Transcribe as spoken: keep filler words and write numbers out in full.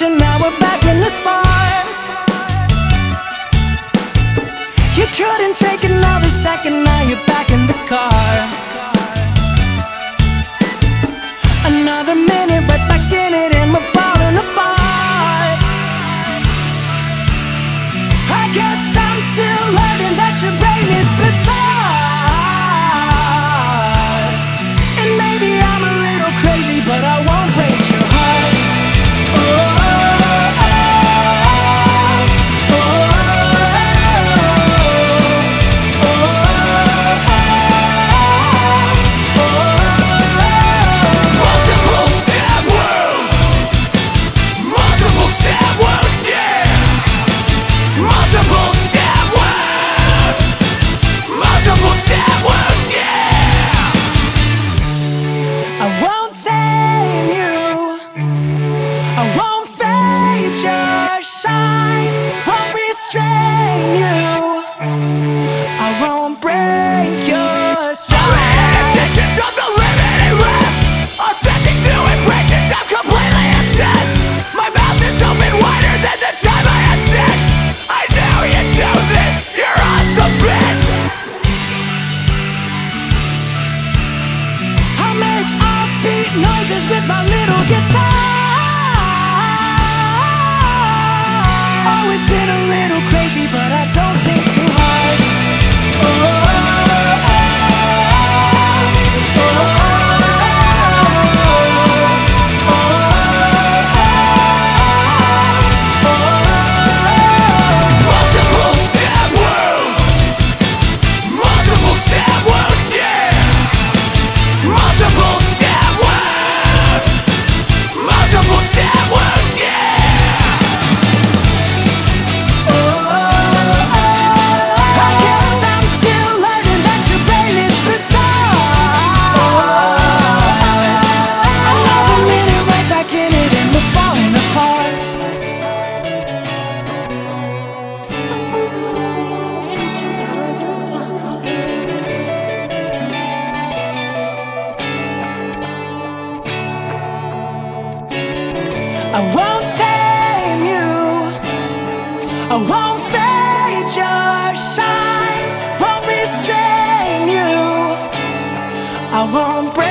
vacation, now we're back in the spot. You couldn't take another second, now you're back in the car. Another minute, right back in it, and we're falling apart. I guess I'm still learning that your brain is bizarre. And maybe I'm a little crazy, but I won't break your heart. Oh, oh, oh, oh, oh, oh. Multiple stab wounds, multiple stab wounds, yeah. Multiple stab wounds, multiple stab wounds, yeah. I won't tame you, I won't fade your shine, won't restrain you, I won't break your stride. Repetitions of the limited rest, authentic new impressions, I'm completely obsessed. My mouth is open wider than the time I had sex. I know you do this, you're awesome, bitch. I make offbeat noises with my little guitar. Always been a little crazy, but I don't think too hard. Oh, oh, Multiple stab wounds, multiple stab wounds, yeah. Multiple stab wounds, multiple stab wounds, yeah. oh, I guess I'm still learning that your brain is bizarre. Another minute, right back in it, and we're falling apart. I won't tame you, I won't fade your shine, won't restrain you, I won't break